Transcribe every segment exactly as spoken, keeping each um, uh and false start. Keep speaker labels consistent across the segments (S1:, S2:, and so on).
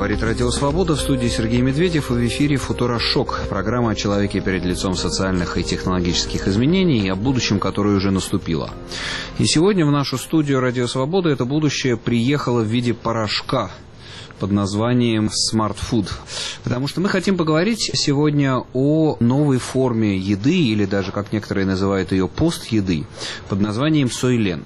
S1: Говорит Радио Свобода, в студии Сергей Медведев, и в эфире «Футурошок», программа о человеке перед лицом социальных и технологических изменений и о будущем, которое уже наступило. И сегодня в нашу студию Радио Свобода это будущее приехало в виде порошка под названием Smart Food. Потому что мы хотим поговорить сегодня о новой форме еды, или даже, как некоторые называют ее, пост-еды, под названием Soylent.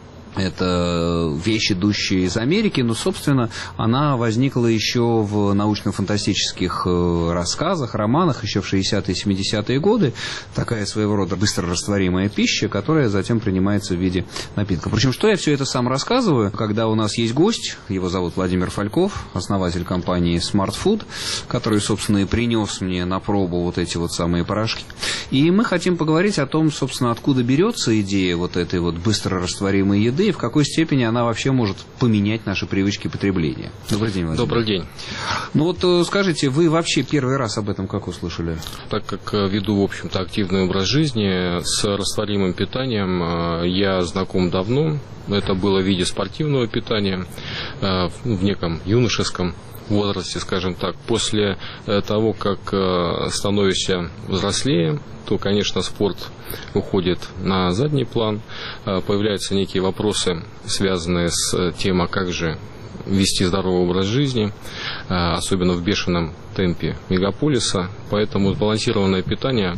S1: Это вещь, идущая из Америки, но, собственно, она возникла еще в научно-фантастических рассказах, романах еще в шестидесятые и семидесятые годы. Такая своего рода быстрорастворимая пища, которая затем принимается в виде напитка. Причем, что я все это сам рассказываю, когда у нас есть гость, его зовут Владимир Фальков, основатель компании Smart Food, который, собственно, и принес мне на пробу вот эти вот самые порошки. И мы хотим поговорить о том, собственно, откуда берется идея вот этой вот быстрорастворимой еды, и в какой степени она вообще может поменять наши привычки потребления. Добрый день, Владимир.
S2: Добрый день.
S1: Ну вот скажите, вы вообще первый раз об этом как услышали?
S2: Так как веду, в общем-то, активный образ жизни с растворимым питанием, я знаком давно. Это было в виде спортивного питания в неком юношеском возрасте, скажем так. После того, как становишься взрослее, то, конечно, спорт уходит на задний план. Появляются некие вопросы, связанные с тем, а как же вести здоровый образ жизни, особенно в бешеном темпе мегаполиса. Поэтому сбалансированное питание,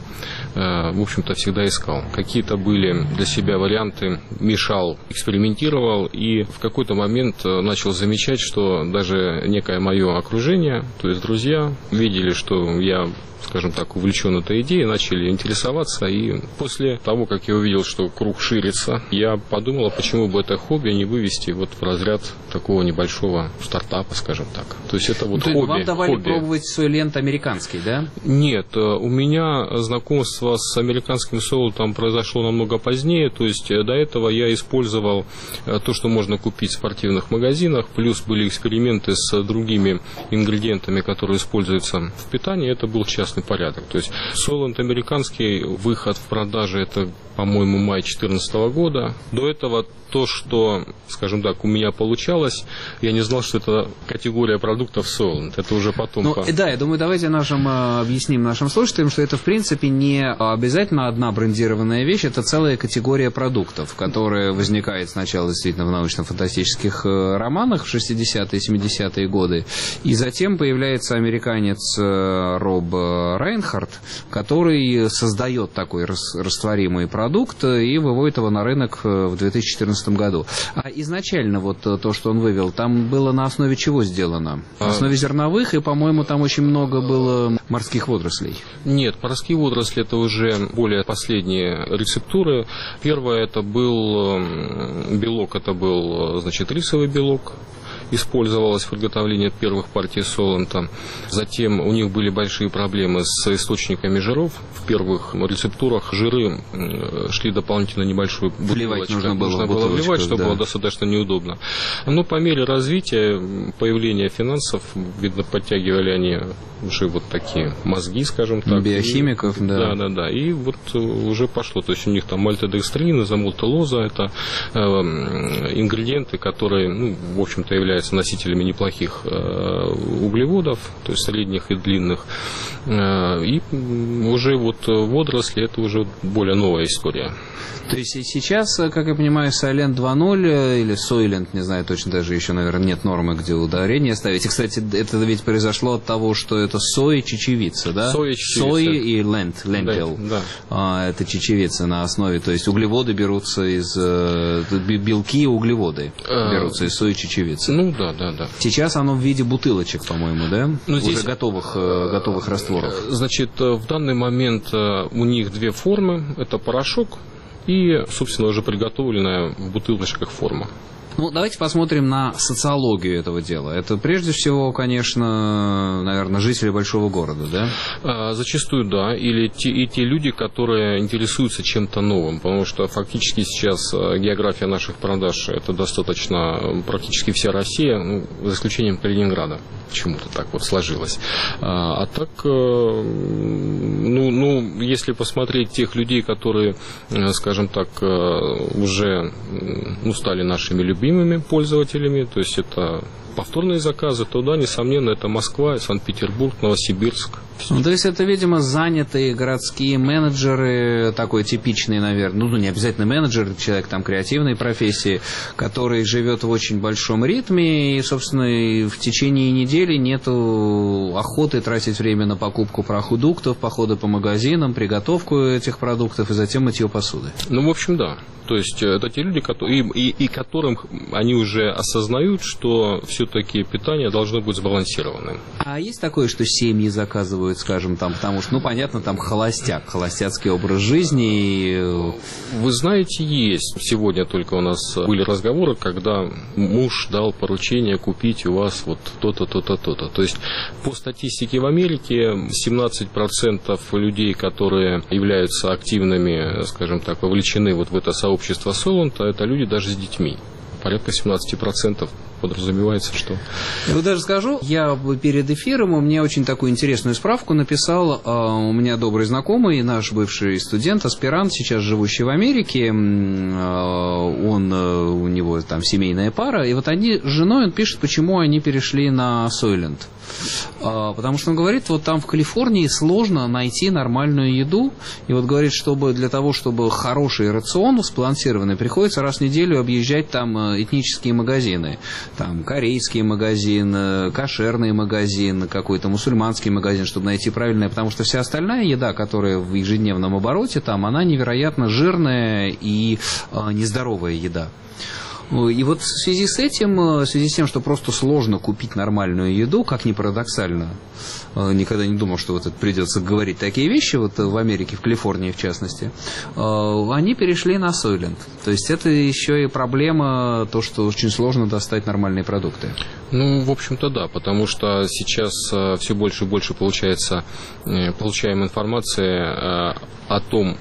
S2: в общем-то, всегда искал. Какие-то были для себя варианты, мешал, экспериментировал, и в какой-то момент начал замечать, что даже некое мое окружение, то есть друзья, видели, что я, скажем так, увлечен этой идеей, начали интересоваться, и после того, как я увидел, что круг ширится, я подумал, почему бы это хобби не вывести вот в разряд такого небольшого стартапа, скажем так. То есть это вот
S1: то
S2: хобби.
S1: Вам давали
S2: хобби.
S1: пробовать Soylent американский, да?
S2: Нет, у меня знакомство с американским сойлентом произошло намного позднее, то есть до этого я использовал то, что можно купить в спортивных магазинах, плюс были эксперименты с другими ингредиентами, которые используются в питании, это был частный порядок. То есть Soylent американский, выход в продаже, это, по-моему, май две тысячи четырнадцатого года. До этого то, что, скажем так, у меня получалось, я не знал, что это категория продуктов Soylent. Это уже потом...
S1: Ну,
S2: по...
S1: Да, я думаю, давайте нашим, объясним нашим слушателям, что это, в принципе, не обязательно одна брендированная вещь, это целая категория продуктов, которая возникает сначала действительно в научно-фантастических романах в шестидесятые и семидесятые годы, и затем появляется американец Роб Рейнхард, который создает такой растворимый продукт и выводит его на рынок в две тысячи четырнадцатом году. А изначально вот то, что он вывел, там было на основе чего сделано? На основе зерновых, и, по-моему, там очень много было морских водорослей.
S2: Нет, морские водоросли это уже более последние рецептуры. Первое это был белок, это был, значит, рисовый белок. Использовалось в приготовлении первых партий Soylent. Затем у них были большие проблемы с источниками жиров. В первых рецептурах жиры шли дополнительно небольшую бутылочку.
S1: Нужно было,
S2: нужно было вливать, что
S1: да.
S2: было достаточно неудобно. Но по мере развития, появления финансов, видно, подтягивали они уже вот такие мозги, скажем так.
S1: Биохимиков,
S2: и,
S1: да.
S2: Да, да, да. И вот уже пошло. То есть у них там мальтодекстрин, изомалтолоза, это э, ингредиенты, которые, ну, в общем-то, являются носителями неплохих э, углеводов, то есть средних и длинных. Э, и уже вот водоросли, это уже более новая история.
S1: То есть сейчас, как я понимаю, Soylent два ноль или Soylent, не знаю, точно даже еще, наверное, нет нормы, где ударение ставить. И, кстати, это ведь произошло от того, что это соя, чечевица, да?
S2: Соя, чечевица.
S1: Соя и лент, лентил.
S2: Да, да.
S1: А, это чечевица на основе, то есть углеводы берутся из... Белки и углеводы берутся из сои и чечевицы.
S2: Ну, да, да, да.
S1: Сейчас оно в виде бутылочек, по-моему, да?
S2: Ну,
S1: здесь...
S2: Уже
S1: готовых, готовых растворов.
S2: Значит, в данный момент у них две формы. Это порошок и, собственно, уже приготовленная в бутылочках форма.
S1: Ну, давайте посмотрим на социологию этого дела. Это прежде всего, конечно, наверное, жители большого города, да?
S2: А, зачастую, да. Или те, и те люди, которые интересуются чем-то новым. Потому что фактически сейчас география наших продаж – это достаточно практически вся Россия, ну, за исключением Калининграда. Почему-то так вот сложилось. А, а так, ну, ну, если посмотреть тех людей, которые, скажем так, уже ну, стали нашими любимыми пользователями, то есть это повторные заказы, то да, несомненно, это Москва, Санкт-Петербург, Новосибирск.
S1: Ну, то есть это, видимо, занятые городские менеджеры, такой типичный, наверное, ну, не обязательно менеджер, человек там креативной профессии, который живет в очень большом ритме, и, собственно, в течение недели нету охоты тратить время на покупку продуктов, походы по магазинам, приготовку этих продуктов и затем мытье посуды.
S2: Ну, в общем, да. То есть это те люди, которые, и, и, и которым они уже осознают, что все-таки питание должно быть сбалансированным.
S1: А есть такое, что семьи заказывают, скажем, там, потому что, ну, понятно, там холостяк, холостяцкий образ жизни. И...
S2: Вы знаете, есть. Сегодня только у нас были разговоры, когда муж дал поручение купить у вас вот то-то, то-то, то-то. То есть по статистике в Америке семнадцать процентов людей, которые являются активными, скажем так, вовлечены вот в это сообщество, общество Солант, а это люди даже с детьми. Порядка семнадцать процентов подразумевается, что...
S1: Я даже скажу, я перед эфиром, у меня очень такую интересную справку написал, у меня добрый знакомый, наш бывший студент, аспирант, сейчас живущий в Америке, он, у него там семейная пара, и вот они с женой, он пишет, почему они перешли на Soylent. Потому что он говорит, вот там в Калифорнии сложно найти нормальную еду, и вот говорит, чтобы для того, чтобы хороший рацион сбалансированный, приходится раз в неделю объезжать там этнические магазины. Там корейский магазин, кошерный магазин, какой-то мусульманский магазин, чтобы найти правильное, потому что вся остальная еда, которая в ежедневном обороте, там, она невероятно жирная и э, нездоровая еда. И вот в связи с этим, в связи с тем, что просто сложно купить нормальную еду, как ни парадоксально, никогда не думал, что вот это придется говорить такие вещи, вот в Америке, в Калифорнии в частности, они перешли на Soylent. То есть это еще и проблема, то, что очень сложно достать нормальные продукты.
S2: Ну, в общем-то, да, потому что сейчас все больше и больше получается, получаем информации о том,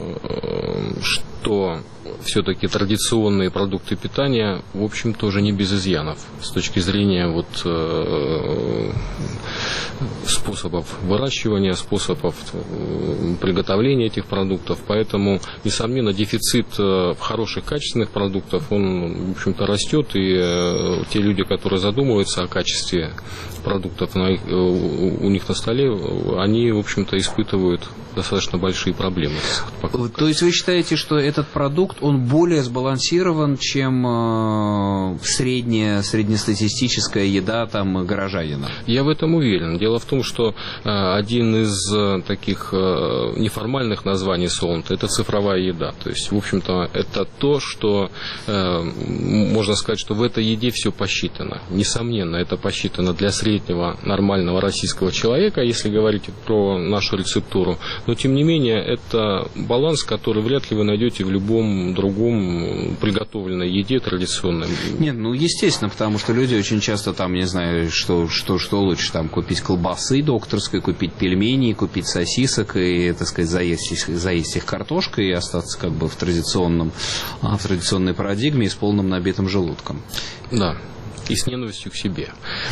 S2: что все-таки традиционные продукты питания, в общем, тоже не без изъянов с точки зрения вот, э, способов выращивания, способов приготовления этих продуктов. Поэтому, несомненно, дефицит хороших, качественных продуктов, он, в общем-то, растет. И э, те люди, которые задумываются о качестве продуктов на их, у них на столе, они, в общем-то, испытывают достаточно большие проблемы.
S1: То есть вы считаете, что этот продукт, он более сбалансирован, чем э, средняя, среднестатистическая еда там горожанина?
S2: Я в этом уверен. Дело в том, что э, один из э, таких э, неформальных названий Soylent — это цифровая еда. То есть, в общем-то, это то, что э, можно сказать, что в этой еде все посчитано. Несомненно, это посчитано для среднего нормального российского человека, если говорить про нашу рецептуру. Но, тем не менее, это баланс, который вряд ли вы найдете в любом другом приготовленной еде традиционной.
S1: Нет, ну, естественно, потому что люди очень часто там, не знаю, что, что, что лучше, там, купить колбасы докторской, купить пельмени, купить сосисок и, так сказать, заесть их, заесть их картошкой и остаться как бы в традиционном, в традиционной парадигме и с полным набитым желудком.
S2: Да. И с ненавистью к себе.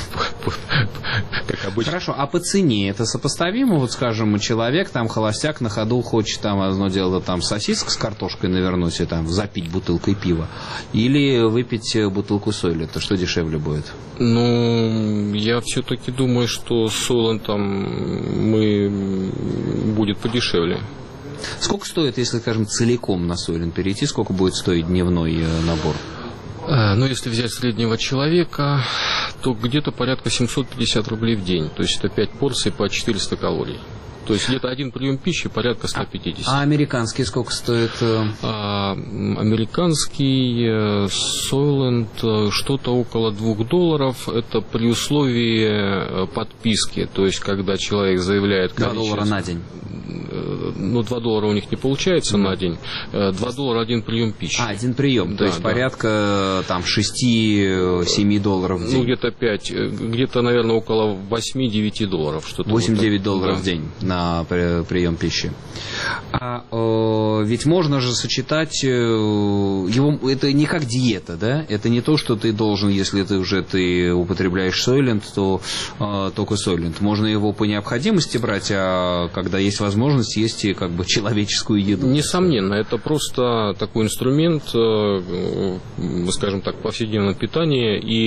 S2: Как обычно.
S1: Хорошо, а по цене это сопоставимо? Вот, скажем, человек, там, холостяк на ходу хочет там одно дело там сосисок с картошкой навернуть и там запить бутылкой пива. Или выпить бутылку Soylent. Это что дешевле будет?
S2: Ну, я все-таки думаю, что с Soylent мы будет подешевле.
S1: Сколько стоит, если, скажем, целиком на Soylent перейти, сколько будет стоить дневной набор?
S2: Ну, если взять среднего человека, то где-то порядка семьсот пятьдесят рублей в день. То есть это пять порций по четыреста калорий. То есть где-то один прием пищи порядка сто пятьдесят.
S1: А американский сколько стоит?
S2: А, американский Soylent что-то около двух долларов. Это при условии подписки. То есть когда человек заявляет количество...
S1: два доллара на день.
S2: Ну, два доллара у них не получается mm. на день. два доллара один прием пищи.
S1: А, один прием. Да, то есть да. порядка там шесть-семь долларов в день.
S2: Ну, где-то пять, где-то, наверное, около восемь-девять долларов.
S1: восемь-девять вот долларов да. в день на прием пищи. А э, ведь можно же сочетать э, его, это не как диета, да? Это не то, что ты должен, если ты уже ты употребляешь Soylent, то э, только Soylent. Можно его по необходимости брать, а когда есть возможность возможность есть как бы человеческую еду.
S2: Несомненно, это просто такой инструмент, скажем так, повседневного питания. И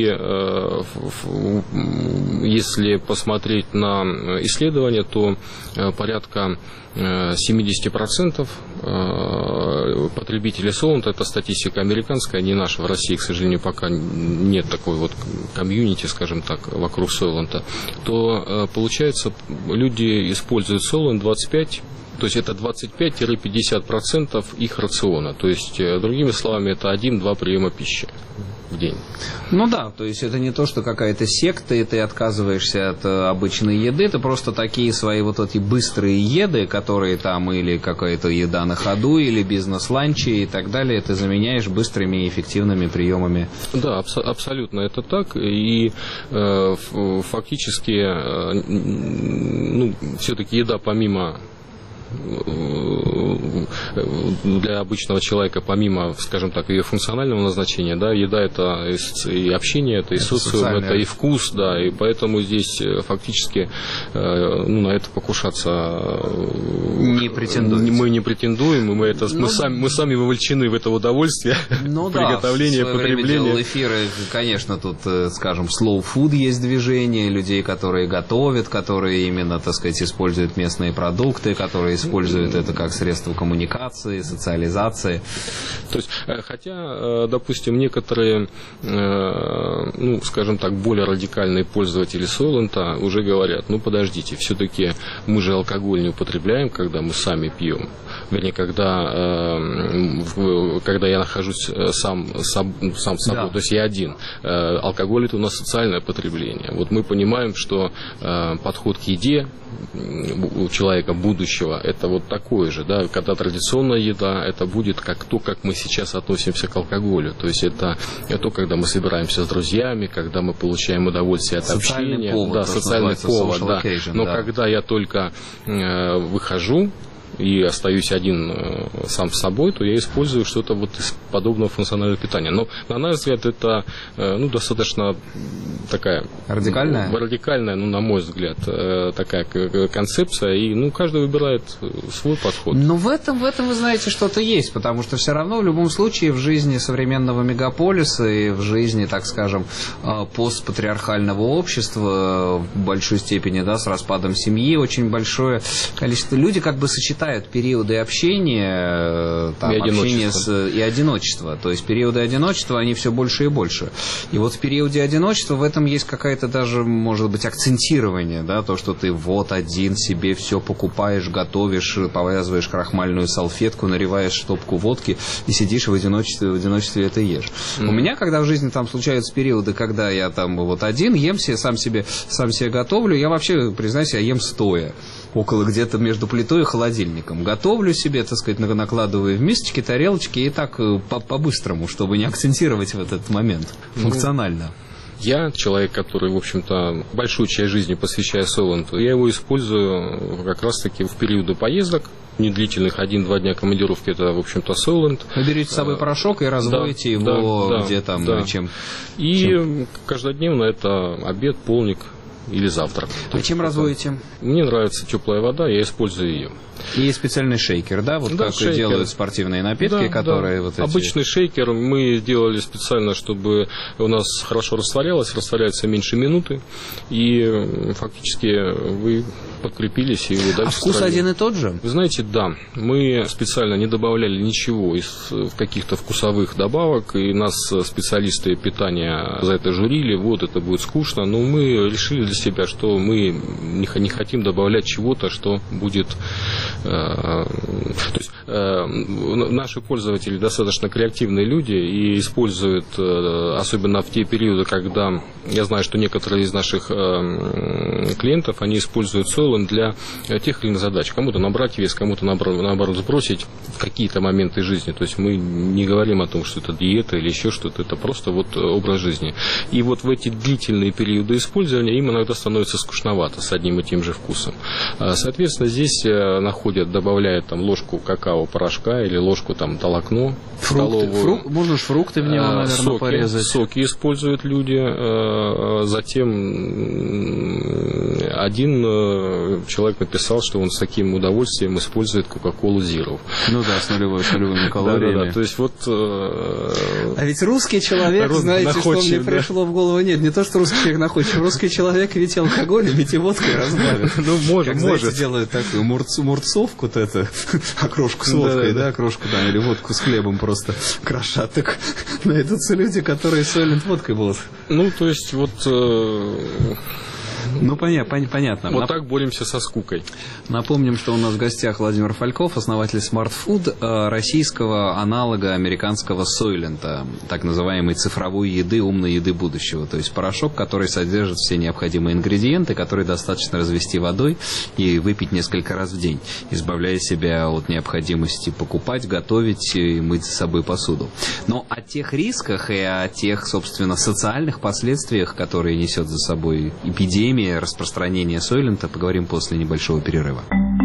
S2: если посмотреть на исследования, то порядка семьдесят процентов потребителей солонта, это статистика американская, не наша, в России, к сожалению, пока нет такой вот комьюнити, скажем так, вокруг солонта, то получается, люди используют солонт двадцать пять, то есть это двадцать пять - пятьдесят процентов их рациона, то есть, другими словами, это один-два приема пищи в день.
S1: Ну да, то есть это не то, что какая-то секта, и ты отказываешься от обычной еды, это просто такие свои вот эти быстрые еды, которые там или какая-то еда на ходу, или бизнес-ланчи и так далее, ты заменяешь быстрыми и эффективными приемами.
S2: Да, абс- абсолютно это так, и э, фактически, э, ну, все-таки еда помимо для обычного человека, помимо, скажем так, ее функционального назначения, да, еда это и общение, это и социум, это и вкус, да, и поэтому здесь фактически, ну, на это покушаться
S1: не претендуем.
S2: Мы не претендуем, мы, это, ну, мы, сами, мы сами вовлечены в это удовольствие,
S1: ну,
S2: приготовления,
S1: да,
S2: потребления.
S1: Эфиры, конечно, тут, скажем, slow food есть движение, людей, которые готовят, которые именно, так сказать, используют местные продукты, которые используют это как средство коммуникации, социализации.
S2: То есть, хотя, допустим, некоторые, ну, скажем так, более радикальные пользователи солонта уже говорят, ну, подождите, все-таки мы же алкоголь не употребляем, когда мы сами пьем. Вернее, когда, когда я нахожусь сам, сам, сам с собой, да. То есть я один. Алкоголь – это у нас социальное потребление. Вот мы понимаем, что подход к еде у человека будущего это вот такое же, да, когда традиционная еда, это будет как то, как мы сейчас относимся к алкоголю, то есть это, это то, когда мы собираемся с друзьями, когда мы получаем удовольствие от
S1: социальный
S2: общения,
S1: повод,
S2: да, социальный повод, да.
S1: Occasion,
S2: но
S1: да.
S2: Когда я только э, выхожу и остаюсь один э, сам с собой, то я использую что-то вот из подобного функционального питания. Но, на наш взгляд, это э, ну, достаточно такая...
S1: Радикальная?
S2: Ну, радикальная, ну, на мой взгляд, э, такая концепция, и, ну, каждый выбирает свой подход.
S1: Но в этом, в этом, вы знаете, что-то есть, потому что все равно в любом случае в жизни современного мегаполиса и в жизни, так скажем, постпатриархального общества в большой степени, да, с распадом семьи, очень большое количество людей как бы сочетают периоды общения, там,
S2: и,
S1: общения
S2: одиночество.
S1: С, и одиночества. То есть периоды одиночества, они все больше и больше. И вот в периоде одиночества в этом есть какая-то даже, может быть, акцентирование, да, то, что ты вот один себе все покупаешь, готовишь, повязываешь крахмальную салфетку, наливаешь штопку водки и сидишь в одиночестве, в одиночестве это ешь. Mm. У меня, когда в жизни там случаются периоды, когда я там вот один, ем себе, сам себе, сам себе готовлю, я вообще, признаюсь, я ем стоя. Около где-то между плитой и холодильником. Готовлю себе, так сказать, накладываю в мисочки, тарелочки и так по-быстрому, чтобы не акцентировать в этот момент функционально.
S2: Я человек, который, в общем-то, большую часть жизни посвящаю солонту, я его использую как раз-таки в периоды поездок, недлительных, один-два дня командировки, это, в общем-то, солонт.
S1: Вы берете с собой порошок и разводите
S2: да,
S1: его
S2: да,
S1: где там,
S2: да.
S1: чем?
S2: И
S1: чем?
S2: Каждодневно это обед, полник или завтрак.
S1: А чем разводите?
S2: Мне нравится теплая вода, я использую ее.
S1: И есть специальный шейкер, да? Вот
S2: да,
S1: как
S2: шейкер.
S1: Делают спортивные напитки,
S2: да,
S1: которые
S2: да.
S1: вот эти...
S2: Обычный шейкер мы делали специально, чтобы у нас хорошо растворялось, растворяется меньше минуты, и фактически вы подкрепились и вы дальше.
S1: А вкус
S2: строили.
S1: один и тот же?
S2: Вы знаете, да. Мы специально не добавляли ничего из каких-то вкусовых добавок, и нас специалисты питания за это журили, вот это будет скучно, но мы решили для себя, что мы не хотим добавлять чего-то, что будет... То есть наши пользователи достаточно креативные люди и используют, особенно в те периоды, когда я знаю, что некоторые из наших клиентов, они используют солонт для тех или иных задач. Кому-то набрать вес, кому-то наоборот сбросить в какие-то моменты жизни. То есть мы не говорим о том, что это диета или еще что-то, это просто вот образ жизни. И вот в эти длительные периоды использования им иногда становится скучновато с одним и тем же вкусом. Соответственно, здесь находится люди добавляют там ложку какао-порошка или ложку там толокно.
S1: Фрукты, фрук, можно же фрукты в него, наверное,
S2: соки,
S1: порезать.
S2: Соки используют люди. Затем один человек написал, что он с таким удовольствием использует Кока-Колу Zero.
S1: Ну да, с, нулевой, с нулевыми калориями.
S2: Да, да, да. То есть вот...
S1: А ведь русский человек, знаете, что мне
S2: да.
S1: пришло в голову? Нет, не то, что русский человек находчив. Русский человек ведь алкоголем, ведь и водкой разбавит.
S2: Ну, может,
S1: как,
S2: может.
S1: Знаете, делают такую мурц, мурцовку, вот это, окрошку с водкой, да, окрошку там, или водку с хлебом просто крошат. Так найдутся люди, которые Сойлент водкой будут.
S2: Ну, то есть вот...
S1: Ну, понятно, понятно.
S2: Вот
S1: Нап...
S2: так боремся со скукой.
S1: Напомним, что у нас в гостях Владимир Фальков, основатель Smart Food, российского аналога американского Сойлента, так называемой цифровой еды, умной еды будущего. То есть порошок, который содержит все необходимые ингредиенты, которые достаточно развести водой и выпить несколько раз в день, избавляя себя от необходимости покупать, готовить и мыть за собой посуду. Но о тех рисках и о тех, собственно, социальных последствиях, которые несет за собой эпидемия, распространения Сойлента, поговорим после небольшого перерыва.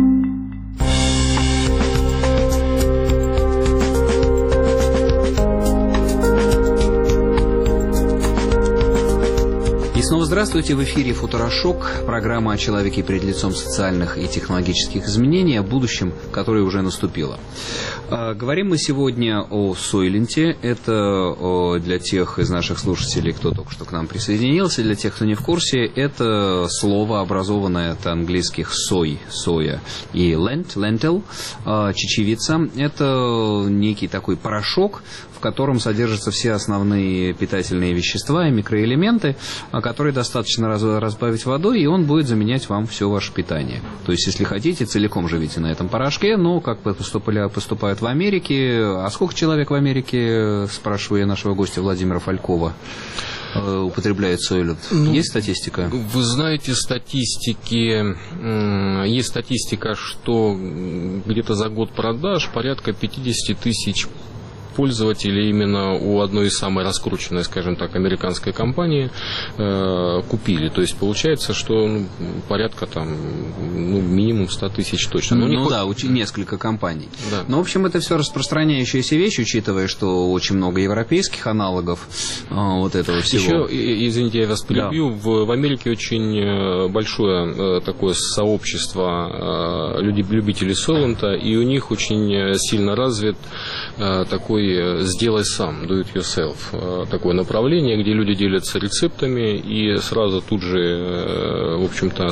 S1: Снова здравствуйте, в эфире «Футурошок», программа о человеке перед лицом социальных и технологических изменений, о будущем, которое уже наступило. Говорим мы сегодня о Сойленте. Это для тех из наших слушателей, кто только что к нам присоединился, для тех, кто не в курсе, это слово, образованное от английских «сой», «соя» и «lent», «lentil», чечевица. Это некий такой порошок, в котором содержатся все основные питательные вещества и микроэлементы, которые достаточно разбавить водой, и он будет заменять вам все ваше питание. То есть, если хотите, целиком живите на этом порошке, но как поступали, поступают в Америке. А сколько человек в Америке, спрашиваю я нашего гостя Владимира Фалькова, употребляет Сойлент? Ну, есть статистика?
S2: Вы знаете, статистики, есть статистика, что где-то за год продаж порядка пятьдесят тысяч пользователей именно у одной из самой раскрученной, скажем так, американской компании э, купили. То есть получается, что ну, порядка там ну, минимум сто тысяч точно.
S1: Но ну да, хоть... несколько компаний.
S2: Да.
S1: Но в общем это все распространяющаяся вещь, учитывая, что очень много европейских аналогов э, вот этого всего.
S2: Еще, извините, я вас перебью, да. в, в Америке очень большое э, такое сообщество э, любителей Сойлента, и у них очень сильно развит э, такой «сделай сам», do it yourself, такое направление, где люди делятся рецептами, и сразу тут же, в общем-то,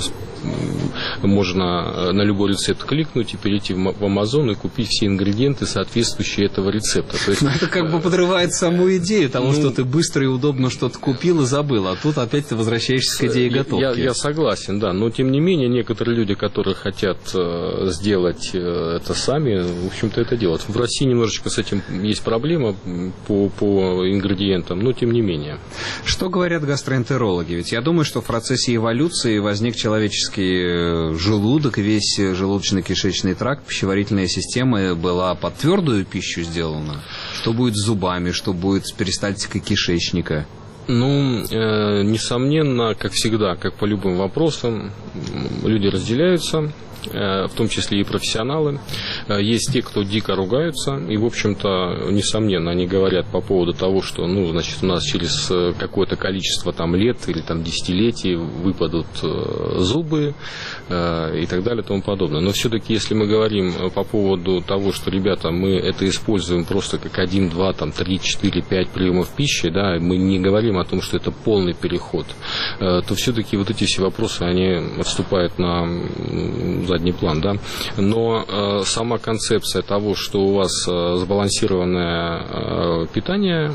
S2: можно на любой рецепт кликнуть и перейти в Amazon и купить все ингредиенты, соответствующие этого рецепта. То есть,
S1: это как бы подрывает саму идею того, ну, что ты быстро и удобно что-то купил и забыл, а тут опять ты возвращаешься к идее готовки.
S2: Я, я согласен, да, но тем не менее некоторые люди, которые хотят сделать это сами, в общем-то, это делают. В России немножечко с этим есть проблема по, по ингредиентам, но тем не менее.
S1: Что говорят гастроэнтерологи? Ведь я думаю, что в процессе эволюции возник человеческий желудок, весь желудочно-кишечный тракт, пищеварительная система была под твердую пищу сделана. Что будет с зубами, что будет с перистальтикой кишечника?
S2: Ну, э, несомненно, как всегда, как по любым вопросам, люди разделяются, в том числе и профессионалы. Есть те, кто дико ругаются, и, в общем-то, несомненно, они говорят по поводу того, что, ну, значит, у нас через какое-то количество там лет или там десятилетий выпадут зубы и так далее и тому подобное. Но все-таки, если мы говорим по поводу того, что, ребята, мы это используем просто как один, два, там, три, четыре, пять приемов пищи, да, мы не говорим о том, что это полный переход, то все-таки вот эти все вопросы, они отступают на задний план, да, но э, сама концепция того, что у вас э, сбалансированное э, питание,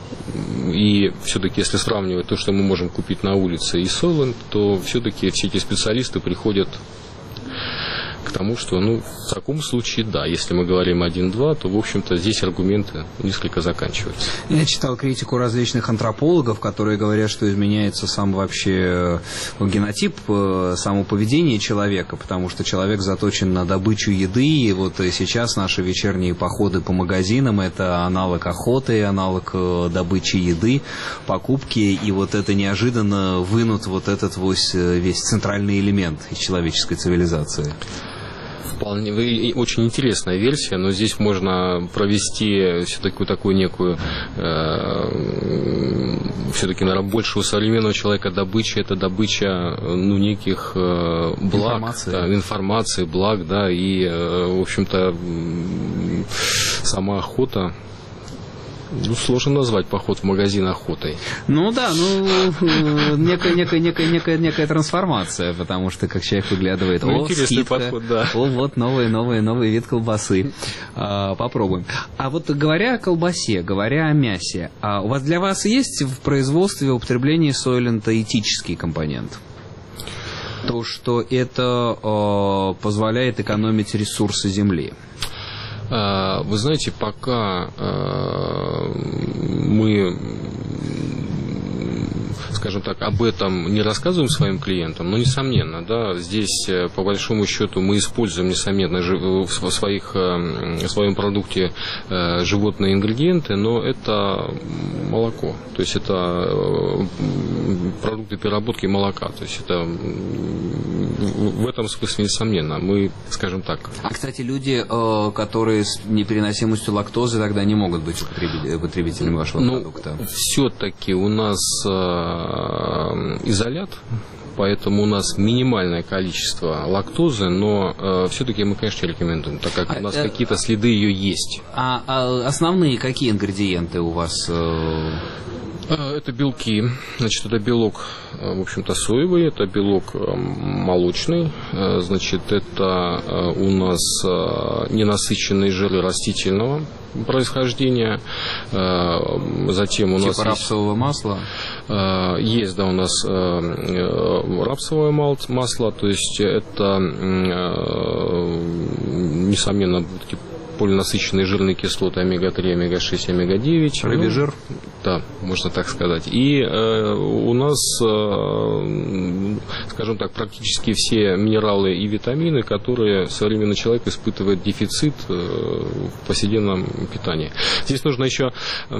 S2: и все-таки, если сравнивать то, что мы можем купить на улице, и Soylent, то все-таки все эти специалисты приходят к тому, что, ну, в таком случае, да, если мы говорим один-два, то, в общем-то, здесь аргументы несколько заканчиваются.
S1: Я читал критику различных антропологов, которые говорят, что изменяется сам вообще генотип, само поведение человека, потому что человек заточен на добычу еды, и вот сейчас наши вечерние походы по магазинам – это аналог охоты, аналог добычи еды, покупки, и вот это неожиданно вынут вот этот весь, весь центральный элемент из человеческой цивилизации.
S2: Вполне, очень интересная версия, но здесь можно провести все-таки такую некую, э, все-таки, наверное, больше у современного человека добыча, это добыча, ну, неких э, благ, информации. Да, информации, благ, да, и, э, в общем-то, сама охота. Ну, сложно назвать поход в магазин охотой.
S1: Ну да, ну некая, некая, некая, некая, некая трансформация, потому что как человек выглядывает,
S2: ну,
S1: о,
S2: интересный
S1: скидка,
S2: подход, да.
S1: О, вот новый, новый, новый вид колбасы. А, попробуем. А вот говоря о колбасе, говоря о мясе, а у вас для вас есть в производстве, употреблении сойлента этический компонент? То, что это э, позволяет экономить ресурсы земли.
S2: Вы знаете, пока мы, скажем так, об этом не рассказываем своим клиентам, но, несомненно, да, здесь, по большому счету, мы используем, несомненно, в, своих, в своем продукте животные ингредиенты, но это молоко, то есть это продукты переработки молока, то есть это в этом смысле, несомненно, мы, скажем так.
S1: А, кстати, люди, которые с непереносимостью лактозы, тогда не могут быть потребителями вашего
S2: ну,
S1: продукта?
S2: Все-таки у нас изолят, поэтому у нас минимальное количество лактозы, но э, все-таки мы, конечно, рекомендуем, так как у нас а, какие-то следы ее есть.
S1: А, а основные какие ингредиенты у вас? Э...
S2: Это белки, значит, это белок, в общем-то, соевый, это белок молочный, значит, это у нас ненасыщенные жиры растительного происхождения, затем у
S1: типа
S2: нас
S1: типа рапсового
S2: есть,
S1: масла?
S2: Есть, да, у нас рапсовое масло, то есть это, несомненно, типа полинасыщенные жирные кислоты омега три, омега шесть, омега девять.
S1: Рыбий жир?
S2: Да, можно так сказать. И э, у нас, э, скажем так, практически все минералы и витамины, которые современный человек испытывает дефицит э, в повседневном питании. Здесь нужно еще э,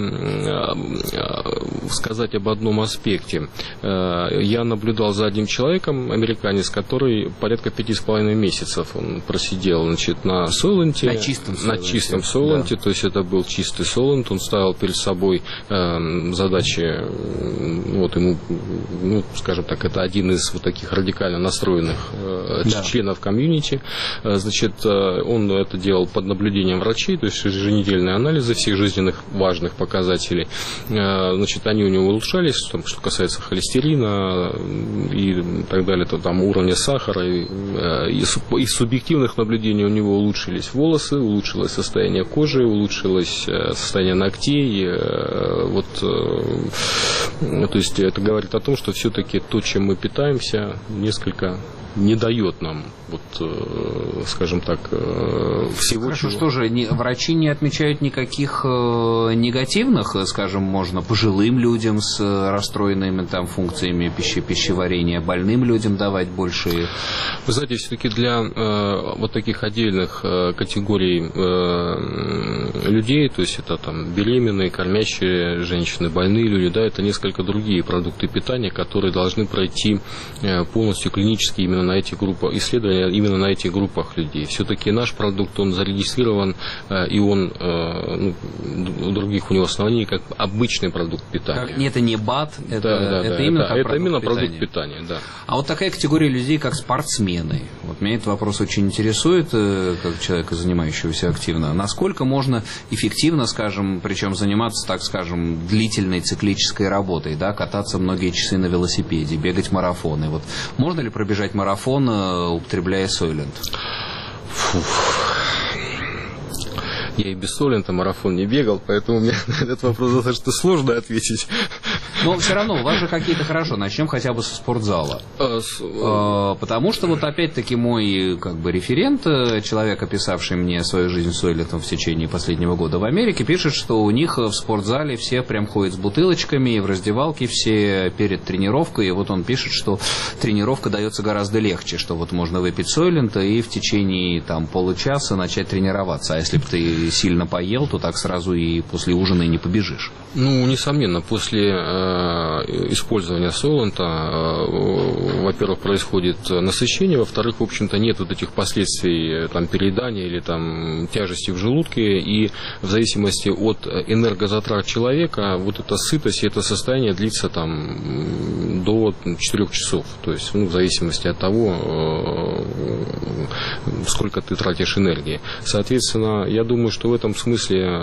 S2: э, сказать об одном аспекте. Э, я наблюдал за одним человеком, американец, который порядка пяти с половиной месяцев он просидел, значит, на Сойленте.
S1: На чистом
S2: На чистом Сойленте, да. То есть это был чистый Сойленд, он ставил перед собой э, задачи, вот ему, ну, скажем так, это один из вот таких радикально настроенных э, да. членов комьюнити, э, значит, э, он это делал под наблюдением врачей, то есть еженедельные анализы всех жизненных важных показателей, э, значит, они у него улучшались, там, что касается холестерина и так далее, то там уровня сахара, и, э, из, из субъективных наблюдений у него улучшились волосы, улучшилось состояние кожи, улучшилось состояние ногтей. Вот, то есть это говорит о том, что все-таки то, чем мы питаемся, несколько не дает нам, вот, скажем так, всего.
S1: Хорошо,
S2: чего.
S1: Что же, не, врачи не отмечают никаких э, негативных, скажем, можно пожилым людям с расстроенными там функциями пищи, пищеварения, больным людям давать больше?
S2: Вы знаете, все-таки для э, вот таких отдельных э, категорий э, людей, то есть это там беременные, кормящие женщины, больные люди, да, это несколько другие продукты питания, которые должны пройти э, полностью клинически именно на эти группы исследования, именно на этих группах людей. Все-таки наш продукт, он зарегистрирован, э, и он, э, ну, у других у него оснований, как обычный продукт питания.
S1: Как, это не БАД, это,
S2: да, да,
S1: это
S2: да,
S1: именно,
S2: это,
S1: как
S2: это
S1: продукт
S2: именно
S1: питания.
S2: продукт питания, да.
S1: А вот такая категория людей, как спортсмены, вот меня этот вопрос очень интересует, как человека, занимающегося активно. Насколько можно эффективно, скажем, причем заниматься, так скажем, длительной циклической работой, да, кататься многие часы на велосипеде, бегать марафоны. Вот можно ли пробежать марафон, употребляя Сойленд?
S2: Фу. Я и без Сойленда марафон не бегал, поэтому мне на этот вопрос достаточно сложно ответить.
S1: Но все равно, у вас же какие-то, хорошо, начнем хотя бы со спортзала. А, с... а, потому что вот опять-таки мой как бы референт, человек, описавший мне свою жизнь с Сойлентом в течение последнего года в Америке, пишет, что у них в спортзале все прям ходят с бутылочками, и в раздевалке все перед тренировкой, и вот он пишет, что тренировка дается гораздо легче, что вот можно выпить Сойлента и в течение там получаса начать тренироваться. А если бы ты если сильно поел, то так сразу и после ужина и не побежишь.
S2: Ну, несомненно, после э, использования Сойлента, э, во-первых, происходит насыщение, во-вторых, в общем-то, нет вот этих последствий там, переедания или там, тяжести в желудке, и в зависимости от энергозатрат человека, вот эта сытость и это состояние длится там, до четырёх часов, то есть ну, в зависимости от того, э, сколько ты тратишь энергии. Соответственно, я думаю, что в этом смысле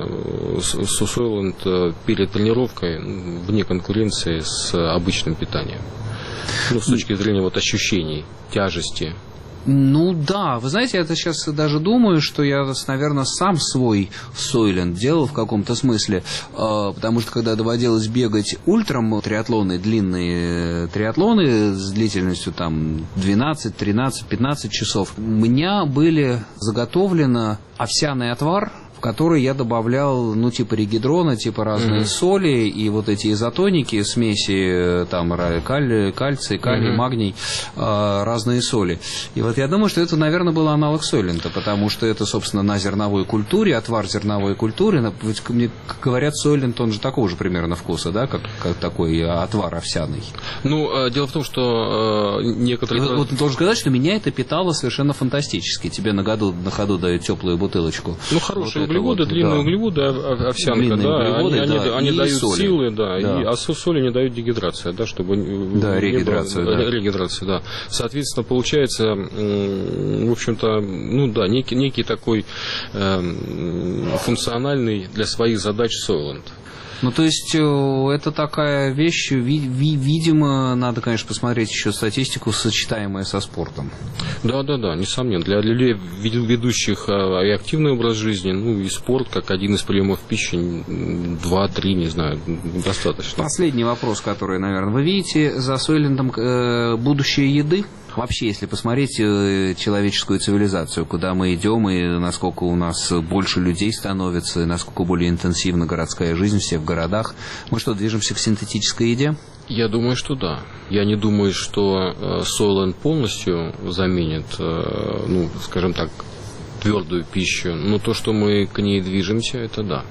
S2: Сойлент перед тренировкой вне конкуренции с обычным питанием. Ну, с точки зрения вот, ощущений, тяжести.
S1: Ну да, вы знаете, я это сейчас даже думаю, что я, наверное, сам свой Сойлент делал в каком-то смысле, потому что когда доводилось бегать ультрам, триатлоны, длинные триатлоны с длительностью там двенадцать, тринадцать, пятнадцать часов, у меня были заготовлено овсяный отвар, в который я добавлял, ну, типа регидрона, типа разные mm-hmm. соли, и вот эти изотоники, смеси, там, каль, кальций, калий, mm-hmm. магний, э, разные соли. И вот я думаю, что это, наверное, был аналог Сойлента, потому что это, собственно, на зерновой культуре, отвар зерновой культуры. Ведь, мне говорят, Сойлент, он же такого же примерно вкуса, да, как, как такой отвар овсяный.
S2: Ну, дело в том, что э, некоторые...
S1: Вот, вот должен сказать, что меня это питало совершенно фантастически. Тебе на, году, на ходу дают теплую бутылочку.
S2: Ну, хорошие вот углеводы, вот, длинные да. углеводы, овсянка,
S1: длинные
S2: да,
S1: углеводы,
S2: они,
S1: да,
S2: они, они дают
S1: соли.
S2: силы, да,
S1: да.
S2: И, а соли не дают дегидрация, да, чтобы...
S1: Да, регидрация,
S2: было,
S1: да.
S2: Регидрация, да. Соответственно, получается, в общем-то, ну да, некий, некий такой э, функциональный для своих задач Сойлент.
S1: Ну, то есть, это такая вещь, ви- ви- видимо, надо, конечно, посмотреть еще статистику, сочетаемая со спортом.
S2: Да, да, да, несомненно. Для людей, ведущих и активный образ жизни, ну, и спорт, как один из приемов пищи, два-три, не знаю, достаточно.
S1: Последний вопрос, который, наверное, вы видите за Сойлентом, э, будущее еды. Вообще, если посмотреть человеческую цивилизацию, куда мы идем, и насколько у нас больше людей становится, и насколько более интенсивна городская жизнь, все в городах, мы что, движемся к синтетической еде?
S2: Я думаю, что да. Я не думаю, что Сойлент полностью заменит, ну, скажем так, твердую пищу, но то, что мы к ней движемся, это да.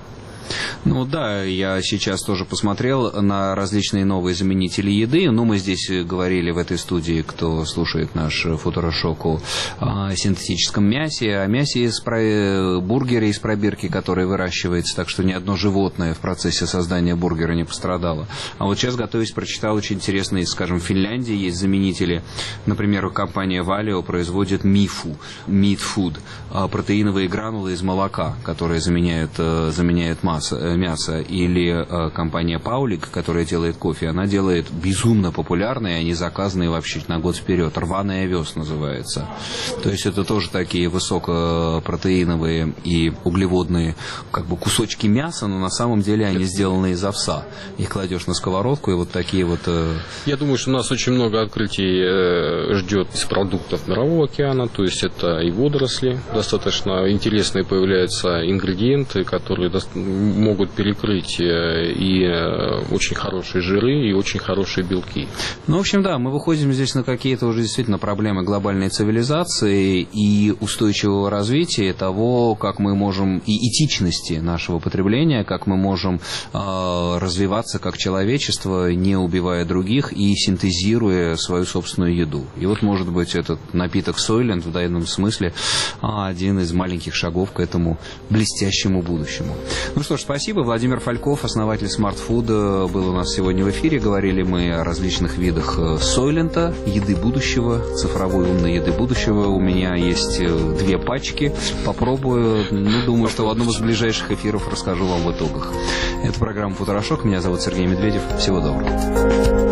S1: Ну да, я сейчас тоже посмотрел на различные новые заменители еды. Ну, мы здесь говорили в этой студии, кто слушает наш Футурошок, о синтетическом мясе, о мясе из про... бургера из пробирки, который выращивается, так что ни одно животное в процессе создания бургера не пострадало. А вот сейчас, готовясь, прочитал очень интересные, скажем, в Финляндии есть заменители. Например, компания Valio производит мифу, meat food, протеиновые гранулы из молока, которые заменяют, заменяют масло. Мясо, или э, компания Паулик, которая делает кофе, она делает безумно популярные, они заказаны вообще на год вперед. Рваный овес называется. То есть это тоже такие высокопротеиновые и углеводные как бы кусочки мяса, но на самом деле они сделаны из овса. Их кладешь на сковородку, и вот такие вот... Э...
S2: Я думаю, что у нас очень много открытий э, ждет из продуктов Мирового океана, то есть это и водоросли, достаточно интересные появляются ингредиенты, которые до... могут перекрыть и очень хорошие жиры, и очень хорошие белки.
S1: Ну, в общем, да, мы выходим здесь на какие-то уже действительно проблемы глобальной цивилизации и устойчивого развития, того, как мы можем, и этичности нашего потребления, как мы можем э, развиваться как человечество, не убивая других и синтезируя свою собственную еду. И вот, может быть, этот напиток Сойлент в данном смысле один из маленьких шагов к этому блестящему будущему. Ну что ж, спасибо. Владимир Фальков, основатель Smart Food, был у нас сегодня в эфире. Говорили мы о различных видах Сойлента, еды будущего, цифровой умной еды будущего. У меня есть две пачки. Попробую. Ну, думаю, что в одном из ближайших эфиров расскажу вам в итогах. Это программа «Футурошок». Меня зовут Сергей Медведев. Всего доброго.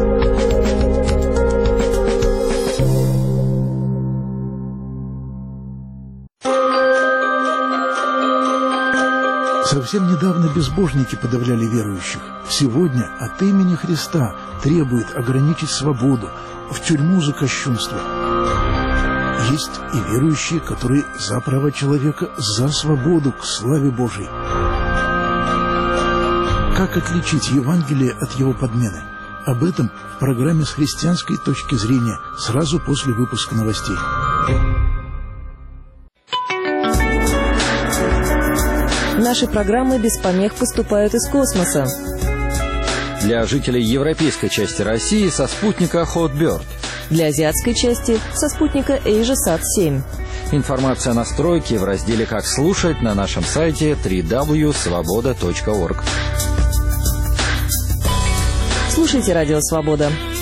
S3: Совсем недавно безбожники подавляли верующих. Сегодня от имени Христа требует ограничить свободу, в тюрьму за кощунство. Есть и верующие, которые за права человека, за свободу к славе Божией. Как отличить Евангелие от его подмены? Об этом в программе «С христианской точки зрения» сразу после выпуска новостей.
S4: Наши программы без помех поступают из космоса.
S5: Для жителей европейской части России со спутника Hotbird.
S4: Для азиатской части со спутника AsiaSat семь.
S5: Информация о настройке в разделе «Как слушать» на нашем сайте дабл ю дабл ю дабл ю точка свобода точка орг.
S4: Слушайте «Радио Свобода».